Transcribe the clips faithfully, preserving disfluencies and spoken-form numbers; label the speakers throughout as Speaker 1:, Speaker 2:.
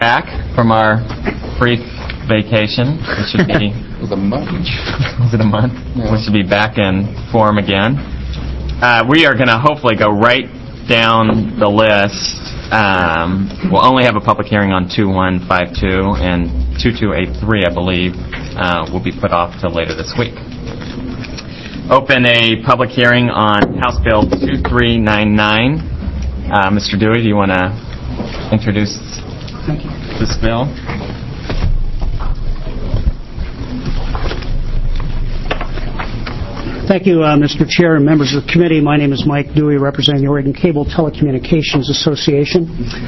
Speaker 1: Back from our brief vacation. It should be.
Speaker 2: It was a month.
Speaker 1: Was it a month? Yeah. We should be back in form again. Uh, we are going to hopefully go right down the list. Um, we'll only have a public hearing on two one five two, and two two eight three, I believe, uh, will be put off till later this week. Open a public hearing on House Bill two three nine nine. Uh, Mister Dewey, do you want to introduce
Speaker 3: Thank you.
Speaker 1: this bill?
Speaker 3: Thank you, uh, Mister Chair and members of the committee. My name is Mike Dewey, representing the Oregon Cable Telecommunications Association.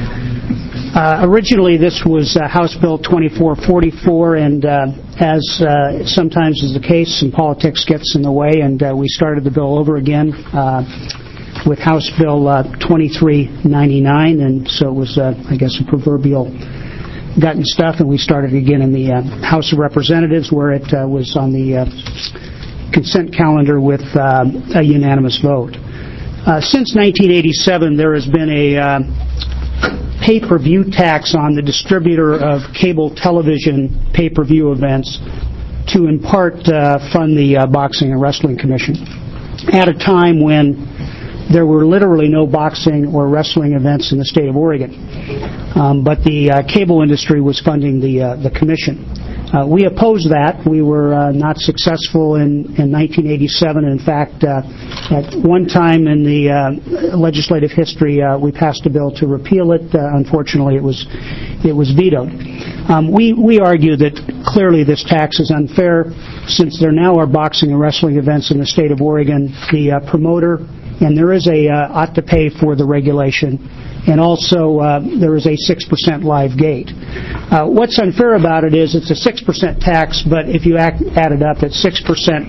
Speaker 3: Uh, originally, this was uh, House Bill twenty-four forty-four, and uh, as uh, sometimes is the case, and politics gets in the way, and uh, we started the bill over again uh, with House Bill uh, twenty-three ninety-nine, and so it was, uh, I guess, a proverbial gotten stuff, and we started again in the uh, House of Representatives, where it uh, was on the uh, consent calendar with uh, a unanimous vote. Uh, since nineteen eighty-seven, there has been a uh, pay-per-view tax on the distributor of cable television pay-per-view events to, in part, uh, fund the uh, Boxing and Wrestling Commission. At a time when there were literally no boxing or wrestling events in the state of Oregon. Um, but the uh, cable industry was funding the uh, the commission. Uh, we opposed that. We were uh, not successful in, in nineteen eighty-seven. In fact, uh, at one time in the uh, legislative history, uh, we passed a bill to repeal it. Uh, unfortunately, it was it was vetoed. Um, we we argue that clearly this tax is unfair, since there now are boxing and wrestling events in the state of Oregon. The uh, promoter, and there is a uh, ought to pay for the regulation, and also uh, there is a six percent live gate. Uh, what's unfair about it is it's a six percent tax, but if you act, add it up, it's six percent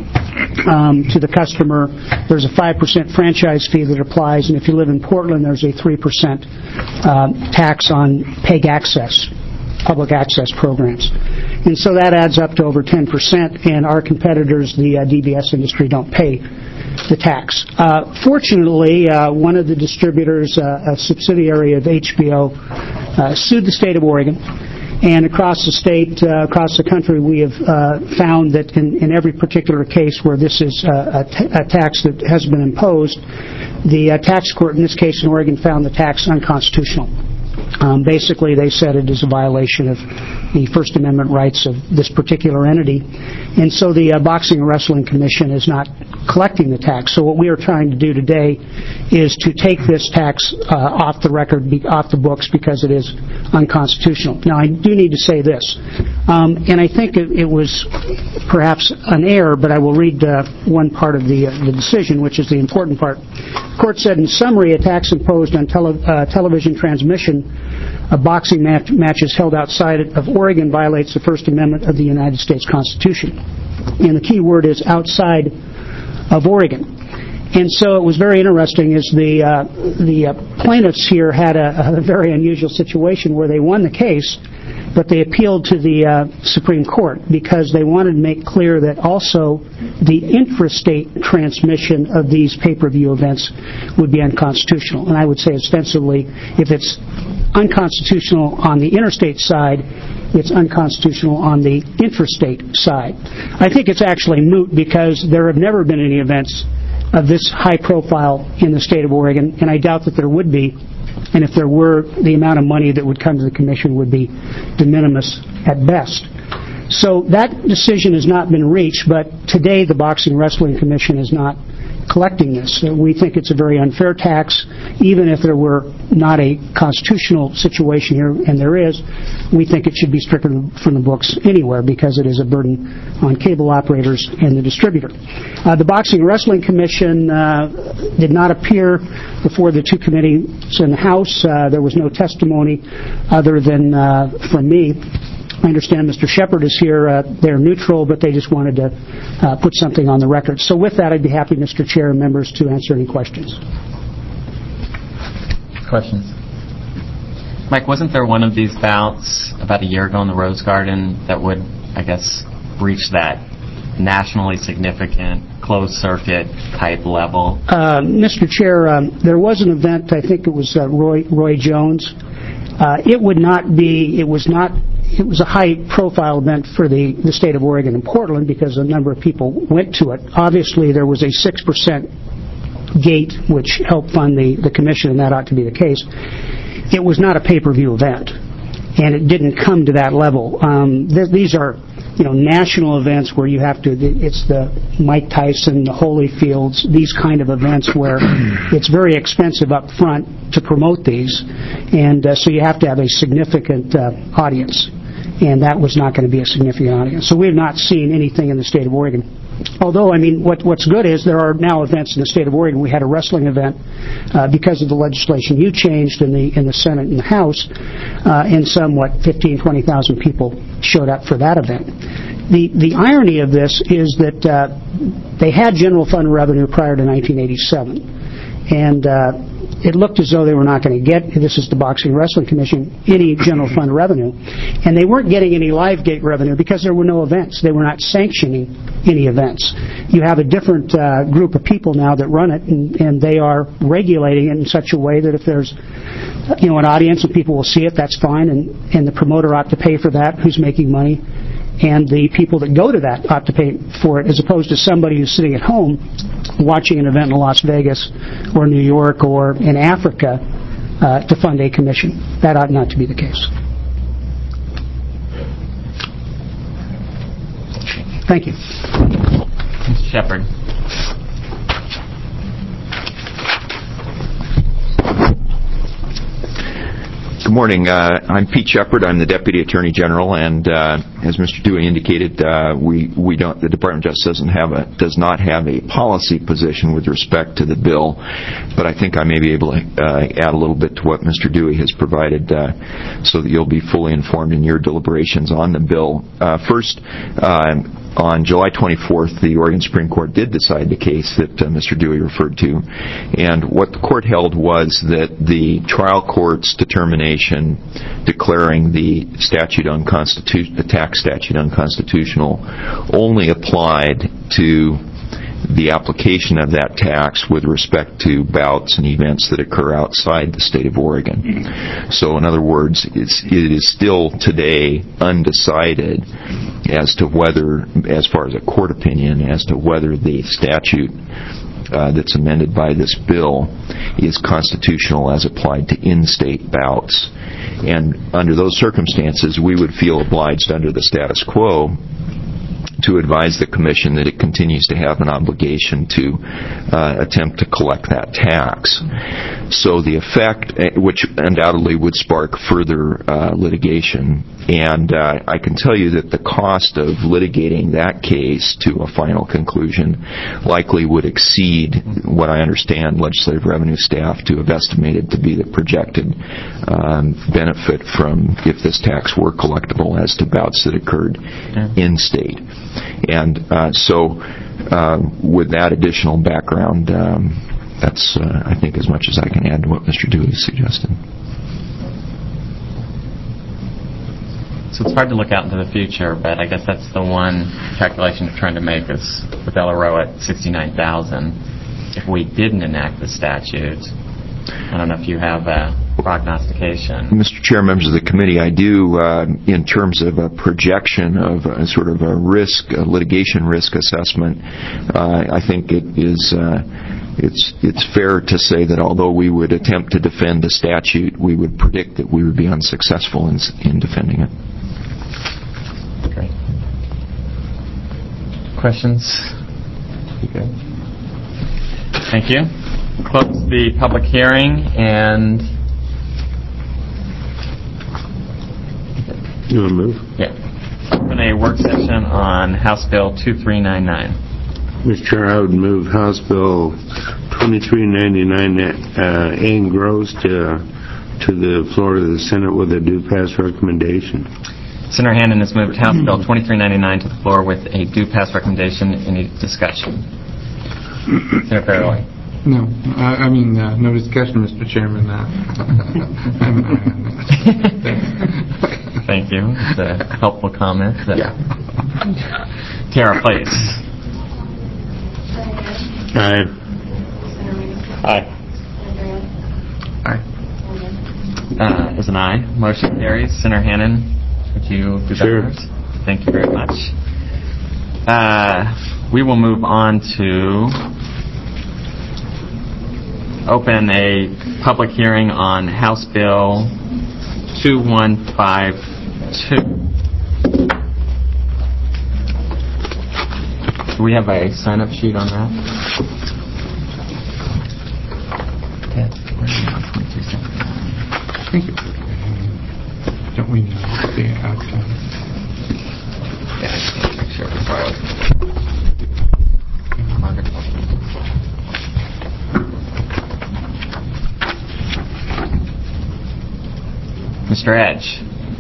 Speaker 3: um, to the customer. There's a five percent franchise fee that applies, and if you live in Portland, there's a three percent uh, tax on P E G access, public access programs. And so that adds up to over ten percent, and our competitors, the uh, D B S industry, don't pay the tax. Uh, fortunately, uh, one of the distributors, uh, a subsidiary of H B O, uh, sued the state of Oregon, and across the state, uh, across the country, we have uh, found that in, in every particular case where this is uh, a, t- a tax that has been imposed, the uh, tax court, in this case in Oregon, found the tax unconstitutional. Um, basically, they said it is a violation of the First Amendment rights of this particular entity, and so the uh, Boxing and Wrestling Commission is not collecting the tax. So what we are trying to do today is to take this tax uh, off the record, be, off the books, because it is unconstitutional. Now, I do need to say this, um, and I think it, it was perhaps an error, but I will read uh, one part of the, uh, the decision, which is the important part. The court said, in summary, a tax imposed on tele, uh, television transmission of boxing match, matches held outside of Oregon violates the First Amendment of the United States Constitution. And the key word is outside of Oregon. And so it was very interesting, is the uh, the uh, plaintiffs here had a, a very unusual situation where they won the case, but they appealed to the uh, Supreme Court because they wanted to make clear that also the intrastate transmission of these pay-per-view events would be unconstitutional. And I would say ostensibly, if it's unconstitutional on the interstate side, it's unconstitutional on the intrastate side. I think it's actually moot because there have never been any events of this high profile in the state of Oregon, and I doubt that there would be. And if there were, the amount of money that would come to the commission would be de minimis at best. So that decision has not been reached, but today the Boxing and Wrestling Commission is not collecting this. We think it's a very unfair tax. Even if there were not a constitutional situation here, and there is, we think it should be stricken from the books anywhere because it is a burden on cable operators and the distributor. Uh, the Boxing and Wrestling Commission uh, did not appear before the two committees in the House. Uh, there was no testimony other than uh, from me. I understand Mister Shepard is here. Uh, they're neutral, but they just wanted to uh, put something on the record. So with that, I'd be happy, Mister Chair and members, to answer any questions.
Speaker 1: Questions? Mike, wasn't there one of these bouts about a year ago in the Rose Garden that would, I guess, reach that nationally significant closed-circuit type level?
Speaker 3: Uh, Mister Chair, um, there was an event, I think it was uh, Roy, Roy Jones, Uh, it would not be, it was not, it was a high-profile event for the, the state of Oregon and Portland because a number of people went to it. Obviously, there was a six percent gate which helped fund the, the commission, and that ought to be the case. It was not a pay-per-view event, and it didn't come to that level. Um, th- these are, you know, national events where you have to, it's the Mike Tyson, the Holyfields, these kind of events where it's very expensive up front to promote these, and uh, so you have to have a significant uh, audience, and that was not going to be a significant audience. So we have not seen anything in the state of Oregon. Although, I mean, what, what's good is there are now events in the state of Oregon. We had a wrestling event uh, because of the legislation you changed in the in the Senate and the House, uh, and some, what, fifteen, twenty thousand people showed up for that event. The the irony of this is that uh, they had general fund revenue prior to nineteen eighty-seven, and uh, it looked as though they were not going to get, this is the Boxing and Wrestling Commission, any general fund revenue. And they weren't getting any live gate revenue because there were no events. They were not sanctioning any events. You have a different uh, group of people now that run it, and, and they are regulating it in such a way that if there's, you know, an audience and people will see it, that's fine, and, and the promoter ought to pay for that, who's making money. And the people that go to that ought to pay for it, as opposed to somebody who's sitting at home watching an event in Las Vegas or New York or in Africa uh, to fund a commission. That ought not to be the case. Thank you.
Speaker 1: Mister Shepard.
Speaker 2: Good morning. Uh, I'm Pete Shepard. I'm the Deputy Attorney General, and uh, as Mister Dewey indicated, uh, we we don't. The Department of Justice doesn't have a does not have a policy position with respect to the bill, but I think I may be able to uh, add a little bit to what Mister Dewey has provided, uh, so that you'll be fully informed in your deliberations on the bill. Uh, first. Uh, On July twenty-fourth, the Oregon Supreme Court did decide the case that uh, Mister Dewey referred to, and what the court held was that the trial court's determination declaring the statute unconstitu- the tax statute unconstitutional only applied to the application of that tax with respect to bouts and events that occur outside the state of Oregon. So, in other words, it's, it is still today undecided as to whether, as far as a court opinion, as to whether the statute uh, that's amended by this bill is constitutional as applied to in-state bouts. And under those circumstances, we would feel obliged under the status quo to advise the Commission that it continues to have an obligation to uh, attempt to collect that tax. So the effect, which undoubtedly would spark further uh, litigation, and uh, I can tell you that the cost of litigating that case to a final conclusion likely would exceed what I understand legislative revenue staff to have estimated to be the projected um, benefit from if this tax were collectible as to bouts that occurred in-state. And uh, so, uh, with that additional background, um, that's, uh, I think, as much as I can add to what Mister Dewey suggested.
Speaker 1: So it's hard to look out into the future, but I guess that's the one calculation we're trying to make is with L R O at sixty-nine thousand. If we didn't enact the statute, I don't know if you have a prognostication.
Speaker 2: Mister Chair, members of the committee, I do, uh, in terms of a projection of a, sort of a risk, a litigation risk assessment, uh, I think it is, uh, it's, it's fair to say that although we would attempt to defend the statute, we would predict that we would be unsuccessful in, in defending it.
Speaker 1: Great. Questions? Okay. Thank you. Close the public hearing, and
Speaker 4: you want to move?
Speaker 1: Yeah. Open a work session on House Bill twenty-three ninety-nine.
Speaker 4: Mister Chair, I would move House Bill twenty-three ninety-nine uh, and grows to to the floor of the Senate with a do pass recommendation.
Speaker 1: Senator Hannan has moved House Bill twenty-three ninety-nine to the floor with a do pass recommendation. Any discussion? Senator Farrelly.
Speaker 5: No, I, I mean, uh, no discussion, Mister Chairman. Uh,
Speaker 1: Thank you. It's a helpful comment.
Speaker 5: Yeah.
Speaker 1: Tara, please.
Speaker 4: Aye.
Speaker 1: Aye.
Speaker 5: Aye.
Speaker 1: uh, is an aye. Motion carries. Senator Hannon, would you do that
Speaker 4: Sure.
Speaker 1: for us? Thank you very much. Uh, we will move on to open a public hearing on House Bill two one five two. Do we have a sign-up sheet on that? Okay.
Speaker 5: Thank you. Don't we know the outcome?
Speaker 1: Yeah, I just need to make sure we filed. Mister Edge.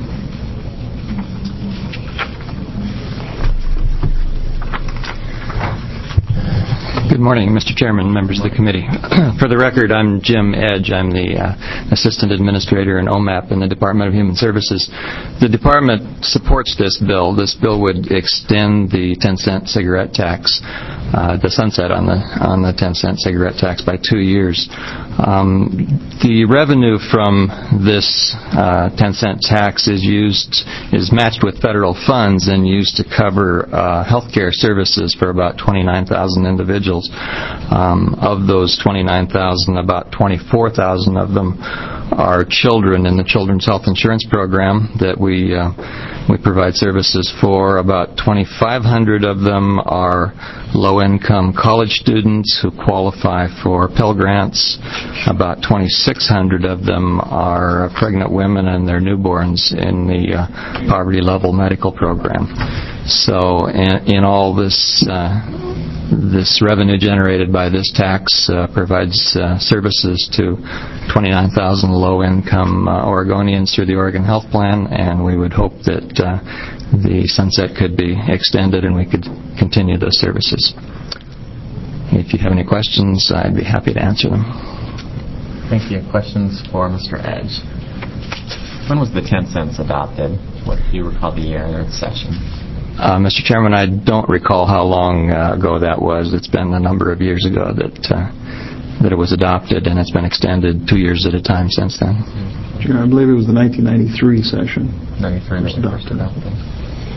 Speaker 6: Good morning, Mister Chairman, members of the committee. For the record, I'm Jim Edge. I'm the uh, Assistant Administrator in O M A P in the Department of Human Services. The department supports this bill. This bill would extend the ten cent cigarette tax, uh, the sunset on the on the ten cent cigarette tax by two years. Um, the revenue from this uh, ten cent tax is used is matched with federal funds and used to cover uh, health care services for about twenty-nine thousand individuals. Um, of those twenty-nine thousand, about twenty-four thousand of them are children in the Children's Health Insurance Program that we uh, we provide services for. About twenty-five hundred of them are low-income college students who qualify for Pell Grants. About twenty-six hundred of them are pregnant women and their newborns in the uh, poverty level medical program. So in, in all, this uh, this revenue generated by this tax uh, provides uh, services to twenty-nine thousand low-income uh, Oregonians through the Oregon Health Plan, and we would hope that uh, the sunset could be extended and we could continue those services. If you have any questions, I'd be happy to answer them.
Speaker 1: Thank you. Questions for Mister Edge? When was the ten cents adopted? What do you recall the year or session?
Speaker 6: Uh, Mister Chairman, I don't recall how long uh, ago that was. It's been a number of years ago that uh, that it was adopted, and it's been extended two years at a time since then.
Speaker 7: Sure, I believe it was the nineteen ninety-three session.
Speaker 1: ninety-three
Speaker 7: First
Speaker 1: that was first
Speaker 7: adopted.
Speaker 1: adopted.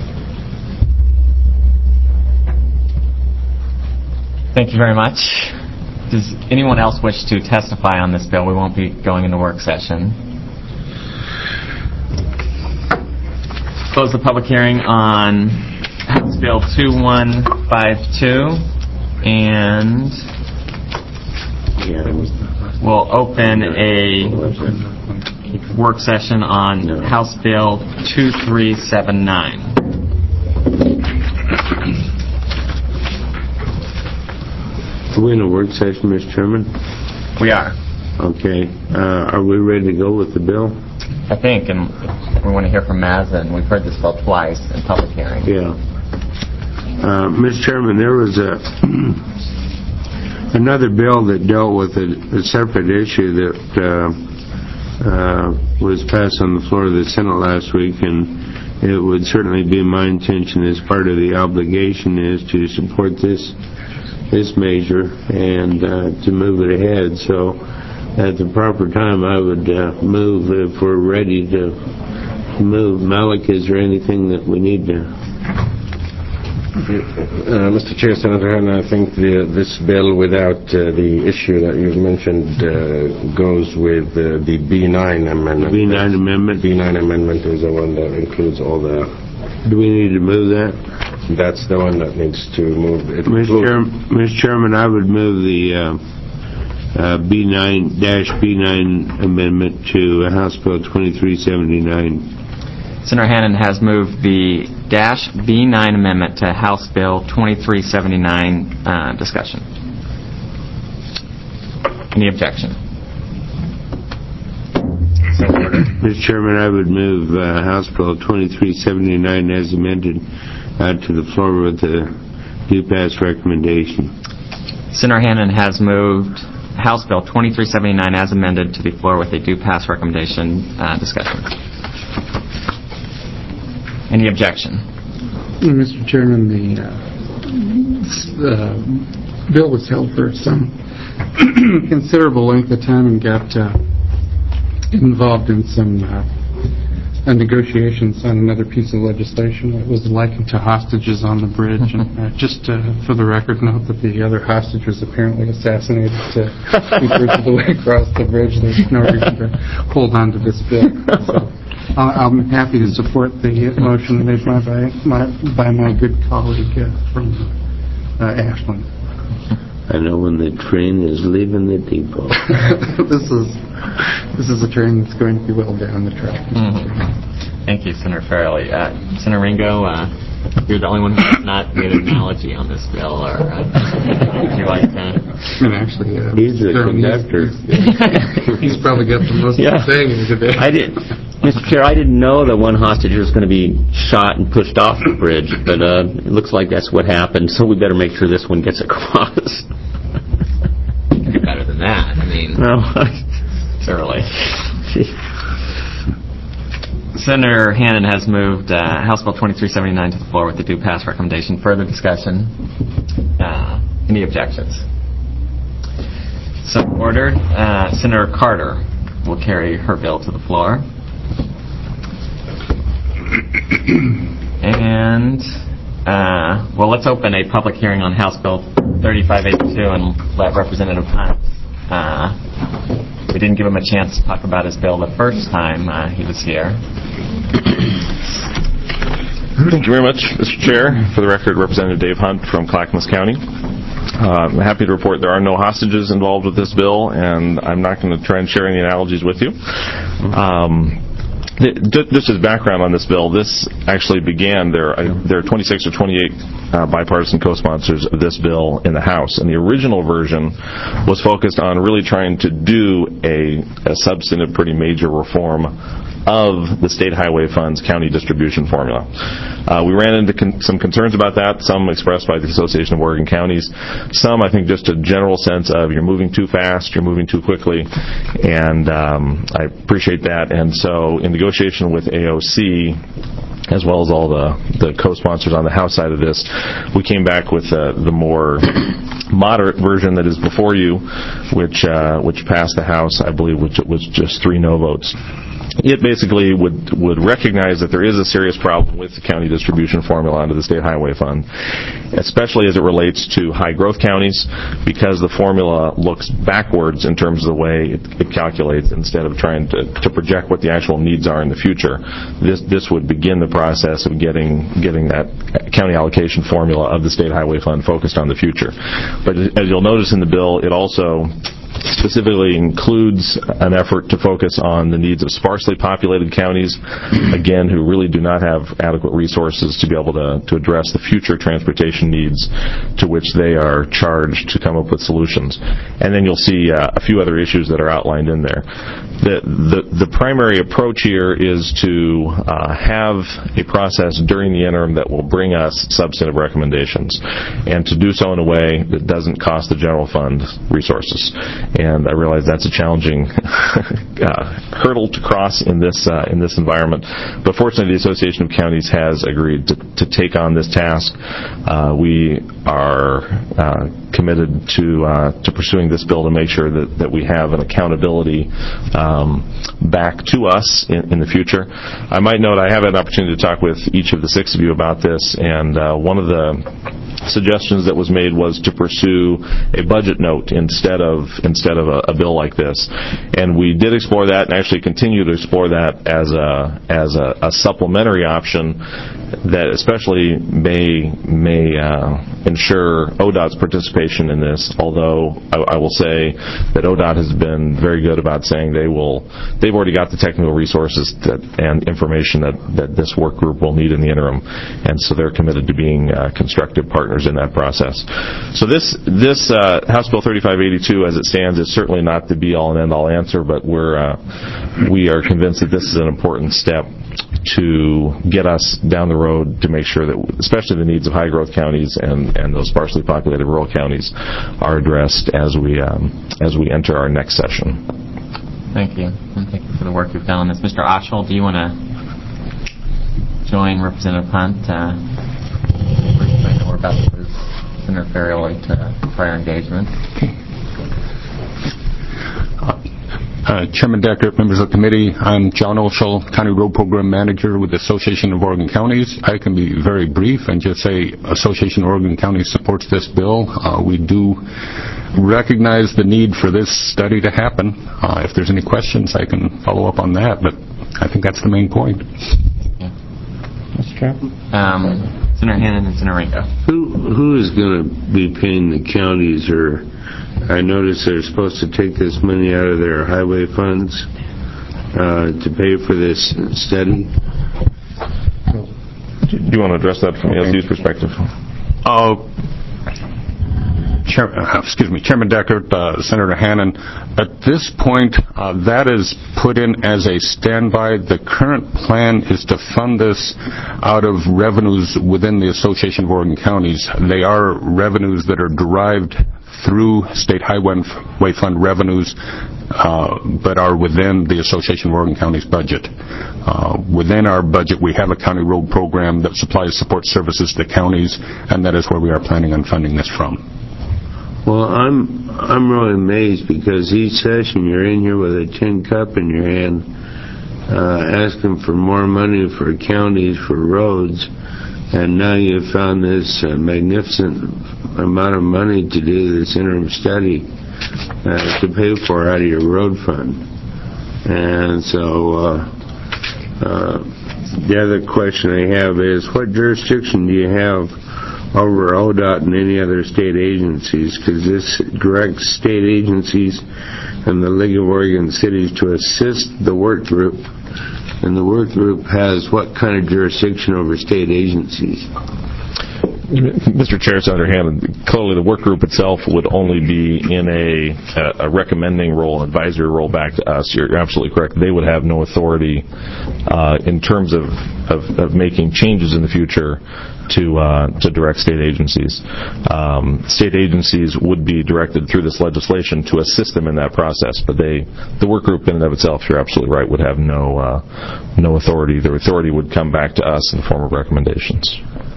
Speaker 1: Thank you very much. Does anyone else wish to testify on this bill? We won't be going into work session. Close the public hearing on House Bill two one five two, and we'll open a work session on House Bill two three seven nine.
Speaker 4: Are we in a work session, Mister Chairman?
Speaker 1: We are,
Speaker 4: Okay. Uh, are we ready to go with the bill?
Speaker 1: I think, and we want to hear from Mazen. We've heard this bill twice in public hearing.
Speaker 4: Yeah. Uh, Mister Chairman, there was a another bill that dealt with a, a separate issue that uh, uh, was passed on the floor of the Senate last week, and it would certainly be my intention as part of the obligation is to support this this measure and uh, to move it ahead. So at the proper time, I would uh, move if we're ready to move. Malik, is there anything that we need to?
Speaker 8: Uh, Mister Chair, Senator Hannon, I think the, this bill, without uh, the issue that you've mentioned, uh, goes with uh, the B nine amendment.
Speaker 4: B nine amendment?
Speaker 8: B nine amendment is the one that includes all the...
Speaker 4: Do we need to move that?
Speaker 8: That's the one that needs to move. It
Speaker 4: Mister
Speaker 8: includes-
Speaker 4: Chair, Mister Chairman, I would move the uh, uh, B nine dash B nine amendment to House Bill twenty-three seventy-nine.
Speaker 1: Senator Hannon has moved the dash B nine amendment to House Bill twenty-three seventy-nine uh, discussion. Any objection? So ordered.
Speaker 4: Mister Chairman, I would move uh, House Bill twenty-three seventy-nine as amended uh, to the floor with the due pass recommendation.
Speaker 1: Senator Hannon has moved House Bill twenty-three seventy-nine as amended to the floor with a due pass recommendation uh, discussion. Any objection?
Speaker 5: Mister Chairman, the uh, uh, bill was held for some considerable length of time and got uh, involved in some uh, uh, negotiations on another piece of legislation. It was likened to hostages on the bridge. And uh, just uh, for the record, note that the other hostage was apparently assassinated uh, two-thirds of the way across the bridge. There's no reason to hold on to this bill. So I'm happy to support the motion made by my, by my good colleague uh, from uh, Ashland.
Speaker 4: I know when the train is leaving the depot.
Speaker 5: this is this is a train that's going to be well down the track.
Speaker 1: Mm-hmm. Thank you, Senator Farrelly. Uh, Senator Ringo, uh, you're the only one who has not made an analogy on this bill. Or uh, would you like to?
Speaker 5: I mean, actually, uh,
Speaker 4: he's the conductor.
Speaker 5: He's, he's probably got the most
Speaker 9: yeah.
Speaker 5: to say here today.
Speaker 9: I did. Mister Chair, I didn't know that one hostage was going to be shot and pushed off the bridge, but uh, it looks like that's what happened, so we better make sure this one gets across.
Speaker 1: Do better than that. I mean,
Speaker 9: no.
Speaker 1: It's early. Senator Hannan has moved uh, House Bill twenty-three seventy-nine to the floor with the due pass recommendation. Further discussion? Uh, any objections? So ordered. Uh, Senator Carter will carry her bill to the floor. And, uh, well, let's open a public hearing on House Bill thirty-five eighty-two and let Representative Hunt. Uh, we didn't give him a chance to talk about his bill the first time uh, he was here.
Speaker 10: Thank you very much, Mister Chair. For the record, Representative Dave Hunt from Clackamas County. Uh, I'm happy to report there are no hostages involved with this bill, and I'm not going to try and share any analogies with you. Um, Just as background on this bill, this actually began, there, there are twenty-six or twenty-eight uh, bipartisan co-sponsors of this bill in the House, and the original version was focused on really trying to do a, a substantive, pretty major reform of the State Highway Fund's county distribution formula. Uh, we ran into con- some concerns about that, some expressed by the Association of Oregon Counties, some I think just a general sense of you're moving too fast, you're moving too quickly, and um, I appreciate that. And so in negotiation with A O C, as well as all the, the co-sponsors on the House side of this, we came back with uh, the more moderate version that is before you, which uh, which passed the House, I believe, which was just three no votes. It basically would would recognize that there is a serious problem with the county distribution formula under the State Highway Fund, especially as it relates to high-growth counties, because the formula looks backwards in terms of the way it, it calculates instead of trying to, to project what the actual needs are in the future. This this would begin the process of getting getting that county allocation formula of the State Highway Fund focused on the future. But as you'll notice in the bill, it also specifically includes an effort to focus on the needs of sparsely populated counties, again, who really do not have adequate resources to be able to, to address the future transportation needs to which they are charged to come up with solutions. And then you'll see uh, a few other issues that are outlined in there. The, the, the primary approach here is to uh, have a process during the interim that will bring us substantive recommendations, and to do so in a way that doesn't cost the general fund resources. And I realize that's a challenging uh, hurdle to cross in this uh, in this environment. But fortunately, the Association of Counties has agreed to, to take on this task. Uh, we are uh, committed to uh, to pursuing this bill to make sure that, that we have an accountability um, back to us in, in the future. I might note I have had an opportunity to talk with each of the six of you about this, and uh, one of the suggestions that was made was to pursue a budget note instead of instead of a, a bill like this, and we did explore that and actually continue to explore that as a as a, a supplementary option that especially may may uh, ensure O D O T's participation in this. Although I, I will say that O D O T has been very good about saying they will they've already got the technical resources that, and information that, that this work group will need in the interim, and so they're committed to being uh, constructive partners in that process. So this this uh, House Bill thirty-five eighty-two, as it stands, is certainly not the be-all and end-all answer, but we're uh, we are convinced that this is an important step to get us down the road to make sure that, especially the needs of high-growth counties and, and those sparsely populated rural counties, are addressed as we um, as we enter our next session.
Speaker 1: Thank you, and thank you for the work you've done on this. Mister Oshel, do you want to join Representative Hunt? Uh, we're about to move Senator Farrelly to prior engagement.
Speaker 11: Uh, Chairman Decker, members of the committee, I'm John Olschel, County Road Program Manager with the Association of Oregon Counties. I can be very brief and just say Association of Oregon Counties supports this bill. Uh, we do recognize the need for this study to happen. Uh, if there's any questions, I can follow up on that, but I think that's the main point.
Speaker 1: Yeah. Mister Chair? Um, Senator Hannan and Senator Ringo.
Speaker 4: Who, who is going to be paying the counties, or I notice they're supposed to take this money out of their highway funds uh, to pay for this study?
Speaker 10: Do you want to address that from the S U's perspective?
Speaker 11: Uh, Chair, uh, excuse me, Chairman Deckert, uh, Senator Hannan, at this point, uh, that is put in as a standby. The current plan is to fund this out of revenues within the Association of Oregon Counties. They are revenues that are derived through State Highway Fund revenues, uh, but are within the Association of Oregon Counties budget. Uh, within our budget, we have a county road program that supplies support services to counties, and that is where we are planning on funding this from.
Speaker 4: Well, I'm I'm really amazed because each session you're in here with a tin cup in your hand, uh, asking for more money for counties for roads, and now you've found this uh, magnificent amount of money to do this interim study uh, to pay for out of your road fund. And so uh, uh, the other question I have is, what jurisdiction do you have over O D O T and any other state agencies? Because this directs state agencies and the League of Oregon Cities to assist the work group, and the work group has what kind of jurisdiction over state agencies?
Speaker 10: Mister Chair, Senator Hammond, clearly the work group itself would only be in a, a recommending role, an advisory role back to us. You're, you're absolutely correct. They would have no authority uh, in terms of, of, of making changes in the future to uh, to direct state agencies. Um, state agencies would be directed through this legislation to assist them in that process, but they, the work group in and of itself, you're absolutely right, would have no uh, no authority. Their authority would come back to us in the form of recommendations.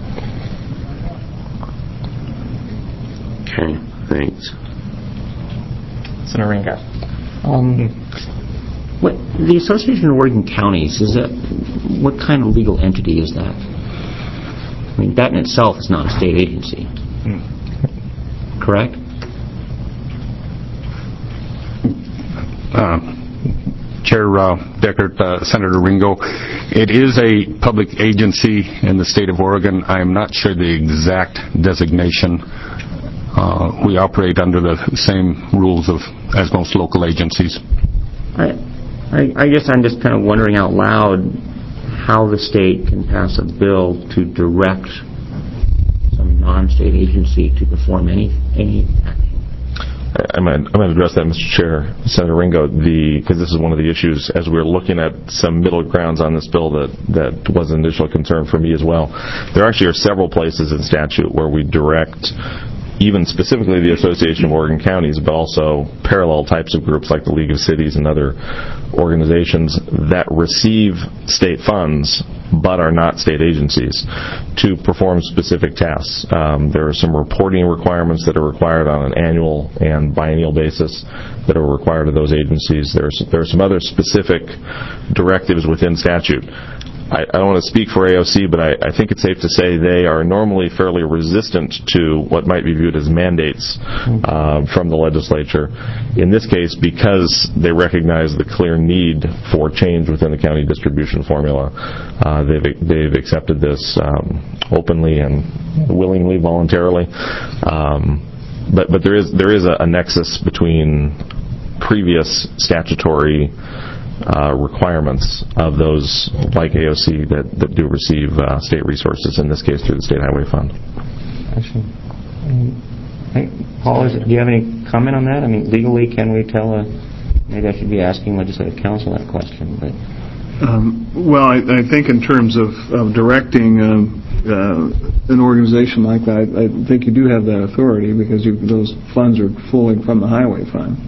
Speaker 4: Okay, thanks.
Speaker 1: Senator Ringo.
Speaker 9: Um, what, the Association of Oregon Counties, is that, what kind of legal entity is that? I mean, that in itself is not a state agency. Hmm. Correct?
Speaker 11: Uh, Chair uh, Deckert, uh, Senator Ringo, it is a public agency in the state of Oregon. I am not sure the exact designation. Uh, we operate under the same rules of as most local agencies.
Speaker 9: I, I, I guess I'm just kind of wondering out loud how the state can pass a bill to direct some non-state agency to perform any any action.
Speaker 10: I'm going to address that, Mister Chair, Senator Ringo, because this is one of the issues as we're looking at some middle grounds on this bill that, that was an initial concern for me as well. There actually are several places in statute where we direct even specifically the Association of Oregon Counties, but also parallel types of groups like the League of Cities and other organizations that receive state funds but are not state agencies to perform specific tasks. Um, there are some reporting requirements that are required on an annual and biennial basis that are required of those agencies. There's, there are some other specific directives within statute. I, I don't want to speak for A O C, but I, I think it's safe to say they are normally fairly resistant to what might be viewed as mandates uh, from the legislature. In this case, because they recognize the clear need for change within the county distribution formula, uh, they've they've accepted this um, openly and willingly, voluntarily. Um, but but there is there is a, a nexus between previous statutory Uh, requirements of those like A O C that, that do receive uh, state resources, in this case through the State Highway Fund.
Speaker 9: Actually, um, Paul, is it, do you have any comment on that? I mean, legally, can we tell a, maybe I should be asking legislative counsel that question, but...
Speaker 7: Um, well, I, I think in terms of, of directing um, uh, an organization like that, I, I think you do have that authority because you, those funds are flowing from the Highway Fund.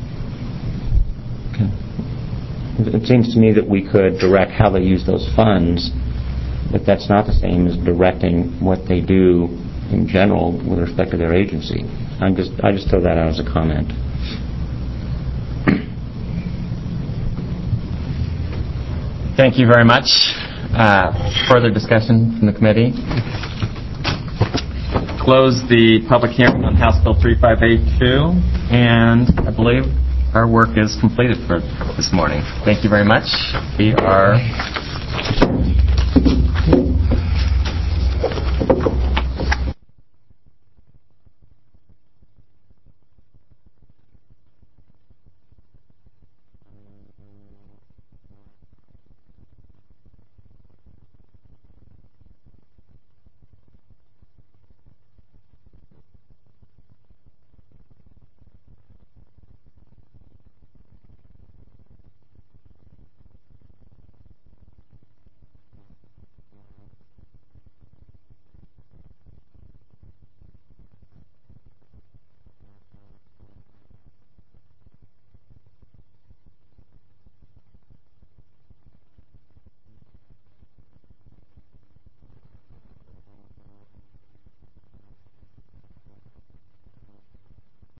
Speaker 9: Okay. It seems to me that we could direct how they use those funds, but that's not the same as directing what they do in general with respect to their agency. I'm just, I just throw that out as a comment.
Speaker 1: Thank you very much. Uh, further discussion from the committee? Close the public hearing on House Bill three five eight two, and I believe our work is completed for this morning. Thank you very much. We are